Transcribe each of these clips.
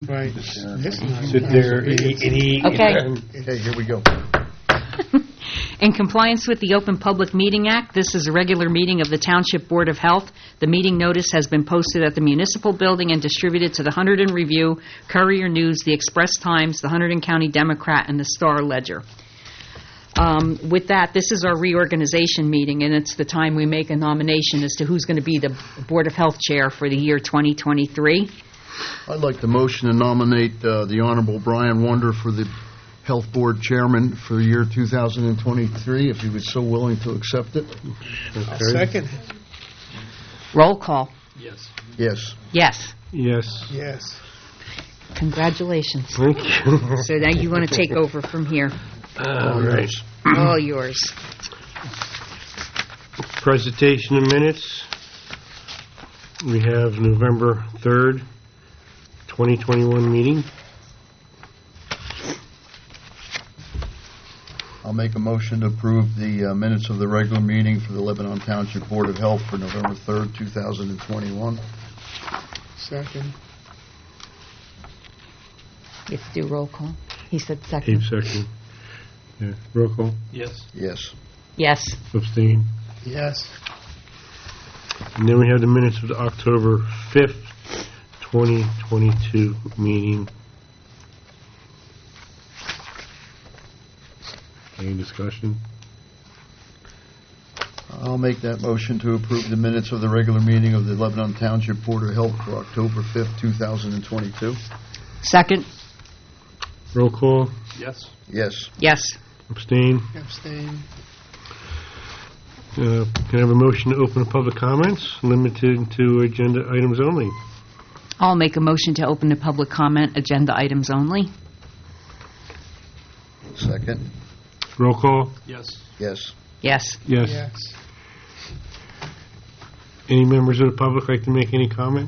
Right. Sit there and eat. Okay. Okay, here we go. In compliance with the Open Public Meeting Act, this is a regular meeting of the Township Board of Health. The meeting notice has been posted at the Municipal Building and distributed to the Hunterdon Review, Courier News, the Express Times, the Hunterdon County Democrat, and the Star Ledger. With that, this is our reorganization meeting, and it's the time we make a nomination as to who's going to be the Board of Health Chair for the year 2023. I'd like the motion to nominate the Honorable Brian Wonder for the Health Board Chairman for the year 2023, if he was so willing to accept it. Second. Roll call. Yes. Yes. Yes. Yes. Yes. Congratulations. Thank you. So now you want to take over from here. All right. All yours. Presentation of minutes. We have November 3rd, 2021 meeting. I'll make a motion to approve the minutes of the regular meeting for the Lebanon Township Board of Health for November 3rd, 2021. Second. You have to do roll call. He said Abe second. second. Yeah. Roll call. Yes. Yes. Abstain. Yes. And then we have the minutes of the October 5th, 2022 meeting. Any discussion? I'll make that motion to approve the minutes of the regular meeting of the Lebanon Township Board of Health for October 5th, 2022. Second. Roll call. Yes. Yes. Abstain. Abstain. Can I have a motion to open to public comments, limited to agenda items only? I'll make a motion to open to public comment, agenda items only. Second. Roll call. Yes. Yes. Yes. Yes. Any members of the public like to make any comment?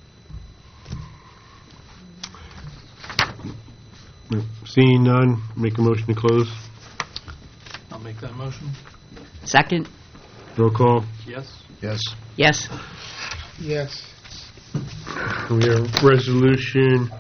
No. Seeing none, make a motion to close. I'll make that motion. Second. Roll call. Yes. Yes. Yes. Yes. We have Resolution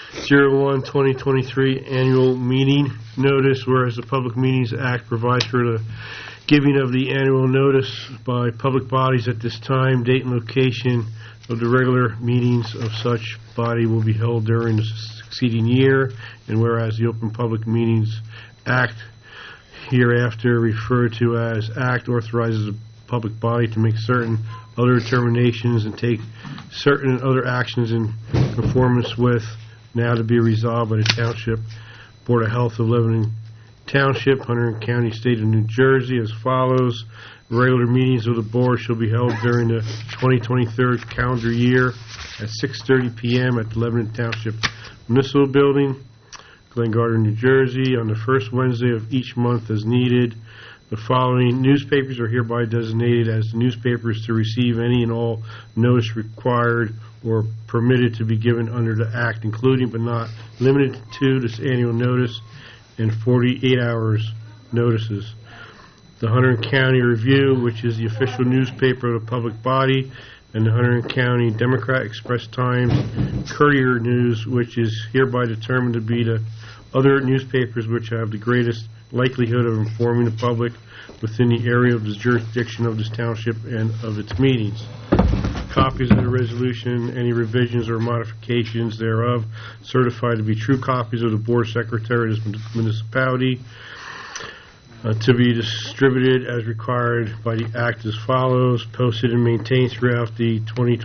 01-2023 Annual Meeting Notice, whereas the Public Meetings Act provides for the giving of the annual notice by public bodies at this time, date, and location of the regular meetings of such body will be held during the succeeding year, and whereas the Open Public Meetings Act, hereafter referred to as Act, authorizes a public body to make certain other determinations and take certain other actions in conformance with, now to be resolved by the Township Board of Health of Lebanon Township, Hunterdon County, State of New Jersey, as follows. Regular meetings of the board shall be held during the 2023 calendar year at 6:30 p.m. at the Lebanon Township Municipal Building, Glen Gardner, New Jersey, on the first Wednesday of each month as needed. The following newspapers are hereby designated as the newspapers to receive any and all notice required or permitted to be given under the Act, including but not limited to this annual notice and 48 hours notices. The Hunterdon County Review, which is the official newspaper of the public body, and the Hunterdon County Democrat, Express Times, Courier News, which is hereby determined to be the other newspapers which have the greatest likelihood of informing the public within the area of the jurisdiction of this township and of its meetings. Copies of the resolution, any revisions or modifications thereof, certified to be true copies of the board secretary of this municipality, to be distributed as required by the Act as follows: posted and maintained throughout the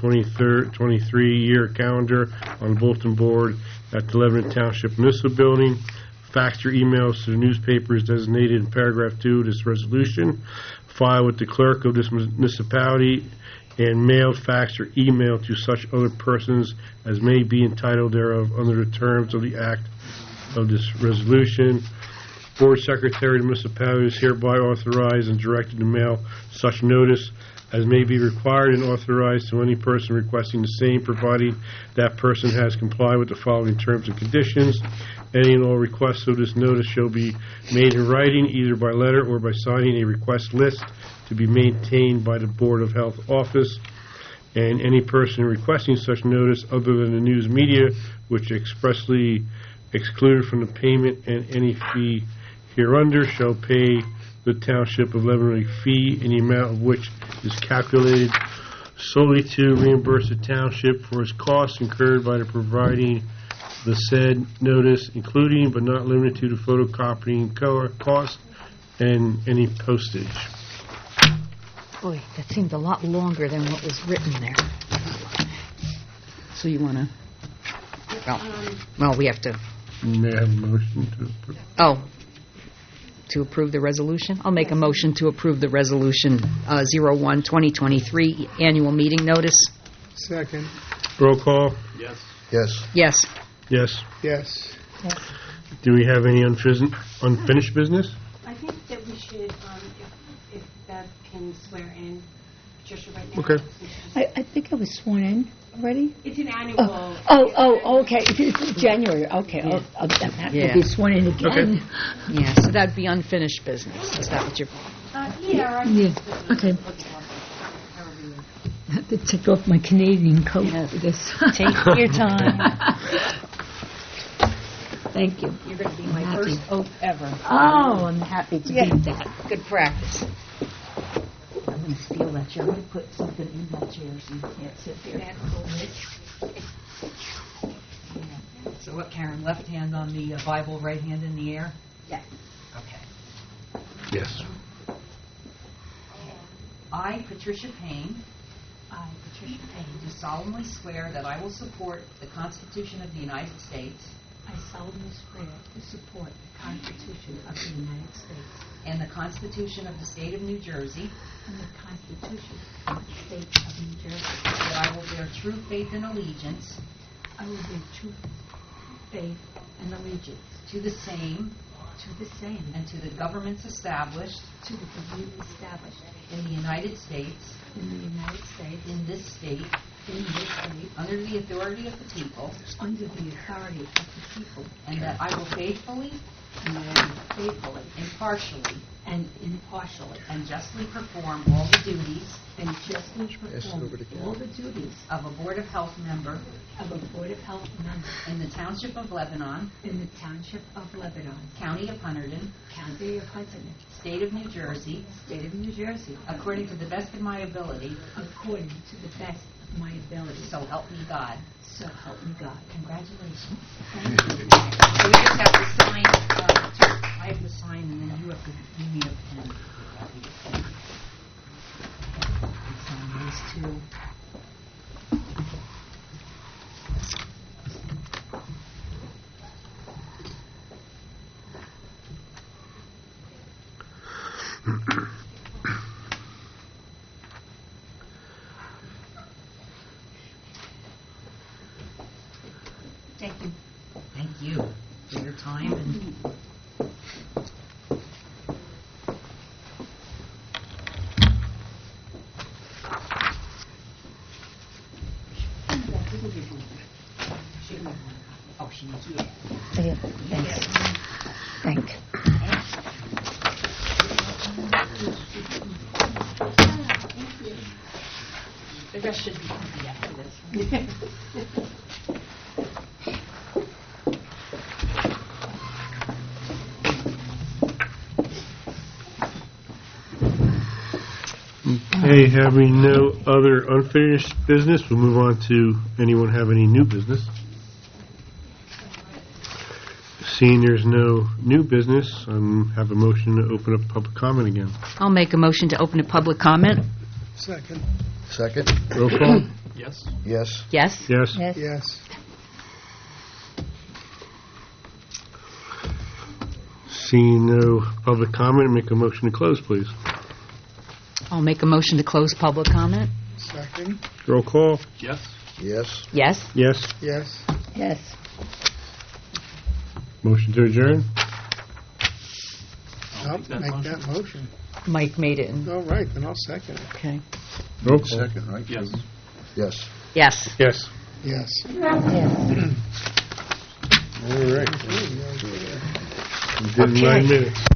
2023 year calendar on the bulletin board at the Lebanon Township Municipal Building. Fax or emails to the newspapers designated in paragraph 2 of this resolution. File with the clerk of this municipality, and mailed, fax, or email to such other persons as may be entitled thereof under the terms of the Act of this resolution. Board Secretary of the municipality is hereby authorized and directed to mail such notice as may be required and authorized to any person requesting the same, providing that person has complied with the following terms and conditions. Any and all requests of this notice shall be made in writing, either by letter or by signing a request list to be maintained by the Board of Health office. And any person requesting such notice other than the news media which expressly excluded from the payment, and any fee hereunder shall pay the Township of Lebanon a fee in the amount of which is calculated solely to reimburse the township for its costs incurred by the providing the said notice, including but not limited to the photocopying cost and any postage. Boy, that seemed a lot longer than what was written there. So you want to... Well, we have to... May I have a motion to approve? To approve the resolution? I'll make a motion to approve the resolution 01-2023 annual meeting notice. Second. Roll call? Yes. Yes. Yes. Yes. Yes. Do we have any unfinished business? I think that we should, if Bev can swear in Patricia right now. Okay. I think I was sworn in already. It's an annual. Okay. It's January. Okay. I'll have Yeah. to be sworn in again. Okay. Yeah, so that'd be unfinished business. Is that what you're... Yeah. Yeah. Okay. I have to take off my Canadian coat for this. Take your time. Thank you. You're going to be my first oath ever. Oh, I'm happy to Yeah. be that. Good practice. I'm going to steal that chair. I'm going to put something in that chair so you can't sit there. So what, Karen, left hand on the Bible, right hand in the air? Yes. Okay. Yes. I, Patricia Payne, I, Patricia Payne, do solemnly swear that I will support the Constitution of the United States I solemnly swear to support the Constitution of the United States and the Constitution of the State of New Jersey, and the Constitution of the State of New Jersey. that I will bear true faith and allegiance I will bear true faith and allegiance to the same to the same and to the governments established to the government established in the United States, in the United States, in this state, in this state, under the authority of the people, under the authority of the people, and that I will faithfully, and I will faithfully impartially, and impartially and justly perform all the duties and justly perform all the duties of a Board of Health member of a Board of Health member in the Township of Lebanon, in the Township of Lebanon, County of Hunterdon, County of Hudson, State of New Jersey, State of New Jersey, according to the best of my ability, according to the best of my ability. so help me God. So help me God. Congratulations. Thank you. So we just have to sign, I have to sign, and then you have to give me a pen. Sign these two. Thank you. Thank you for your time and oh, she needs you. Yeah, thanks. Thank. The rest should be easy after this. Okay, having no other unfinished business, we'll move on to anyone have any new business. Seeing there's no new business, have a motion to open up public comment again. I'll make a motion to open to public comment. Second. Second? Roll call? Yes. Yes. Yes? Yes. Yes. Yes. Seeing no public comment, make a motion to close, please. I'll make a motion to close public comment. Second. Roll call? Yes. Yes. Yes? Yes. Yes. Yes. Motion to adjourn? I'll make that motion. Mike made it. All right, then I'll second it. Okay. Roll call? Second, right? Yes. Yes. Yes. Yes. Yes. All right. Yeah. We did 9 minutes.